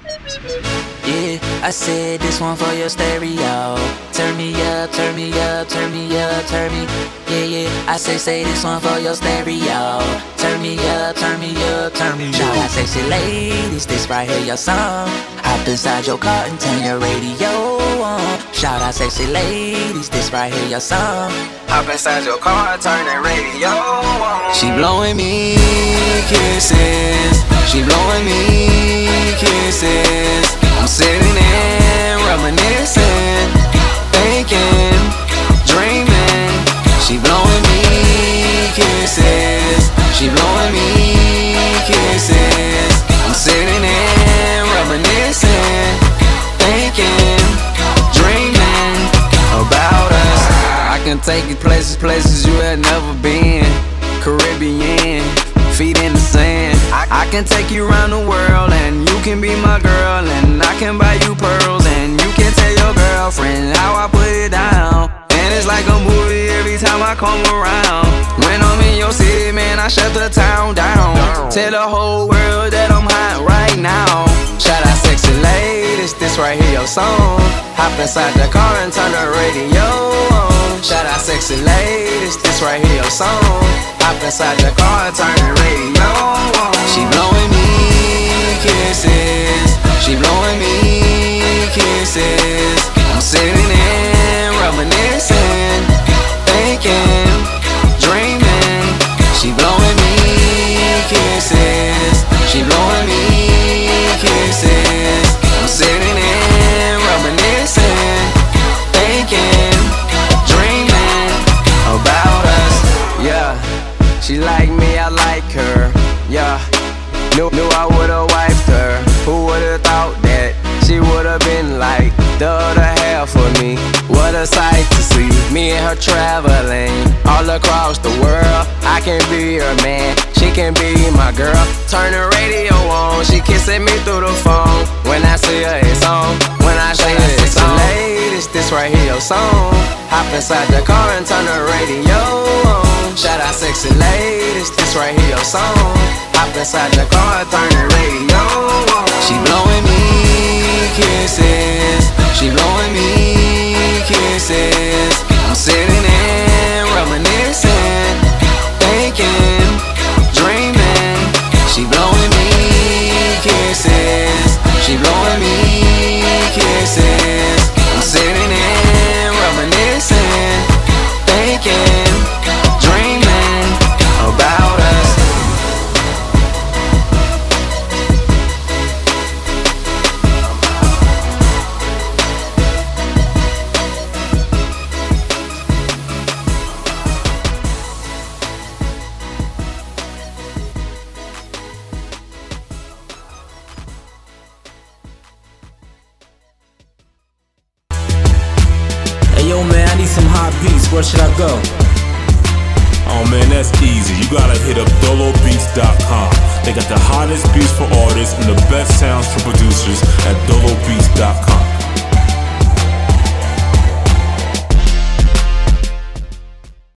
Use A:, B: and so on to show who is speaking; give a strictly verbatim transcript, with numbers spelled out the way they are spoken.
A: Yeah, I said this one for your stereo. Turn me up, turn me up, turn me up, turn me. Yeah, yeah, I say, say this one for your stereo. Turn me up, turn me up, turn me up. Shout out sexy ladies, this right here your song. Hop inside your car and turn your radio on. Shout out sexy ladies, this right here your song. Hop inside your car and turn the radio on. She blowing me kisses, she blowing me kisses. I'm sitting there reminiscing, thinking, dreaming. She blowing me kisses, she blowing me kisses. I'm sitting there reminiscing, thinking, dreaming about us. I can take you places, places you had never been. Caribbean, feet in the sand. I can take you around the world and you can be my girl, and I can buy you pearls and you can tell your girlfriend how I put it down. And it's like a movie every time I come around. When I'm in your city, man, I shut the town down. Tell the whole world that I'm hot right now. Shout out sexy ladies, this right here your song. Hop inside the car and turn the radio on. Shout out sexy ladies, this right here your song. Hop inside the car and turn the radio on. She blowing me kisses, she blowing me kisses. I'm sitting there reminiscing, thinking, dreaming. She blowing me kisses, she blowing me kisses. I'm sitting there reminiscing, thinking, dreaming about us. Yeah, she like me, I like her. Yeah, knew, knew I would've wiped her. Who would've thought that she would've been like the other half of me? What a sight to see, me and her traveling all across the world. I can be her man, she can be my girl. Turn the radio on, she kissing me through the phone. When I see her, it's on. When I say her, it's on. Ladies, this right here your song. Hop inside the car and turn the radio on. Shout out sexy ladies, this right here your song. Hop inside the car and turn the radio on. She blowing me kisses, she blowing me kisses. I'm sitting there reminiscing, thinking, dreaming. She blowing me kisses, she blowing me kisses. I'm sitting there reminiscing, thinking, dreaming about us.
B: Yo man, I need some hot beats, where should I go?
C: Oh man, that's easy. You gotta hit up dolo beats dot com. They got the hottest beats for artists and the best sounds for producers at dolo beats dot com.